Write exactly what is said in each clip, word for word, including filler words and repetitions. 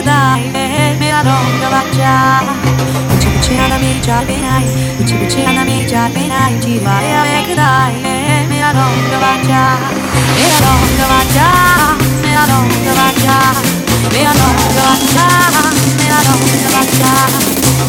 ਵੇਖਦਾ ਏ ਮੇਰਾ ਰੋਂਦਾ ਬੱਚਾ ਪਿੱਛੇ ਪਿੱਛੇ ਆਂਦਾ ਮੇਰੀ ਚਾਲ ਬੇਨਾਈ ਪਿੱਛੇ ਪਿੱਛੇ ਆਂਦਾ ਮੇਰੀ ਚਾਲ ਬੇਨਾਈ ਚੀਰਵਾਇਆ ਵੇਖਦਾ ਏ ਮੇਰਾ ਰੋਂਦਾ ਬੱਚਾ ਮੇਰਾ ਰੋਂਦਾ ਬੱਚਾ ਮੇਰਾ ਰੋਂਦਾ ਬੱਚਾ ਮੇਰਾ ਰੋਂਦਾ ਬੱਚਾ ਮੇਰਾ ਰੋਂਦਾ ਬੱਚਾ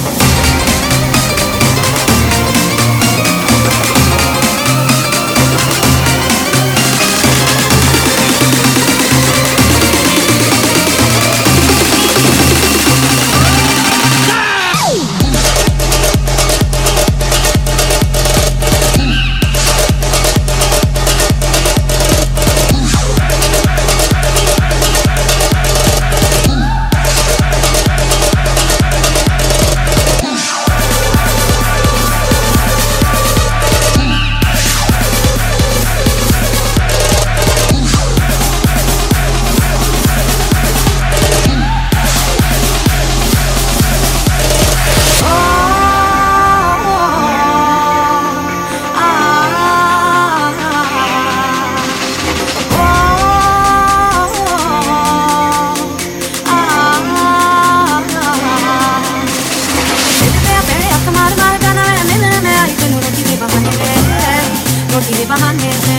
रोटी दे बहाने से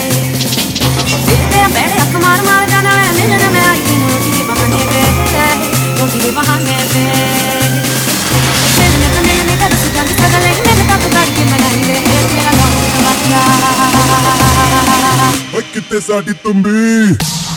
तेरे बेड़े अख मार मार जाना है मिलने में आई थी रोटी दे बहाने से रोटी दे बहाने से मिलने तो मिलने का रस जान का गले में तब तक के मनाई दे मेरा लौट बच्चा ओए कितने साडी तुम्बी